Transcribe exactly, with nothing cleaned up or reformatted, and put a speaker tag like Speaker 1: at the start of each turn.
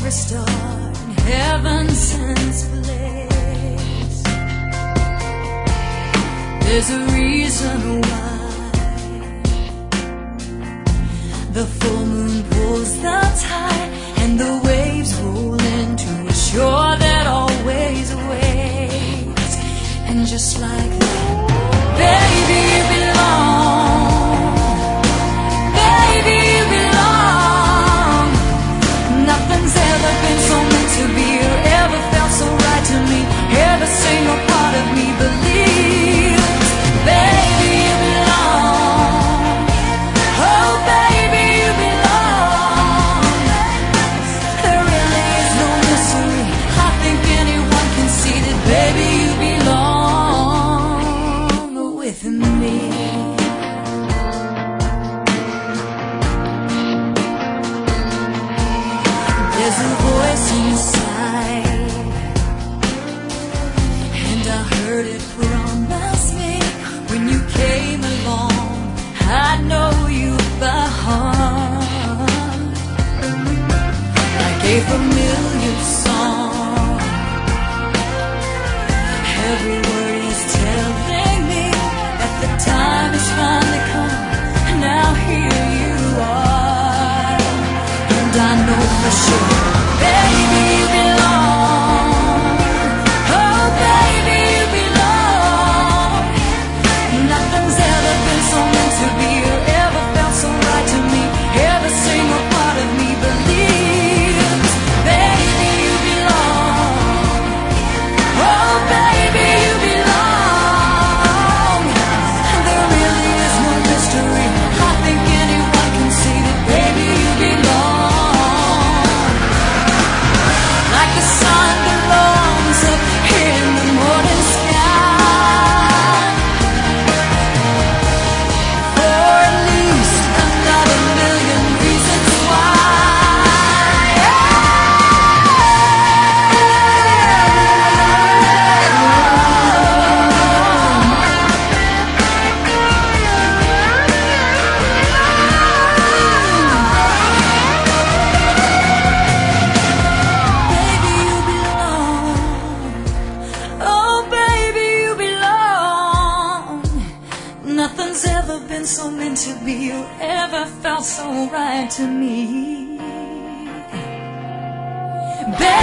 Speaker 1: a star in heaven since place. There's a reason why the full moon pulls the tide, and the waves roll into a shore that always waits. And just like that, baby, you belong. Baby, you belong. Nothing's ever been so meant to be, or ever felt so right to me. Every single part of me believes, baby, you belong. Oh, baby, you belong. There really is no mystery. I think anyone can see that, baby, you belong with me. There's a voice inside, and I heard it promise me when you came along. I know you by heart, like a familiar song. Every word is telling me that the time has finally come. Now here you are, and I know for sure, baby, you belong. Oh, baby, you belong. Nothing's ever been so meant to be, or ever felt so right to me. Every single part of me believes, baby, you belong. Oh, baby, you belong. There really is no mystery. I think anyone can see that, baby, you belong. Like the sun belongs up here in the morning sky, for at least another million reasons baby, you belong. Oh, baby, you belong. Nothing's ever been so meant to be, or ever felt so right to me. Baby,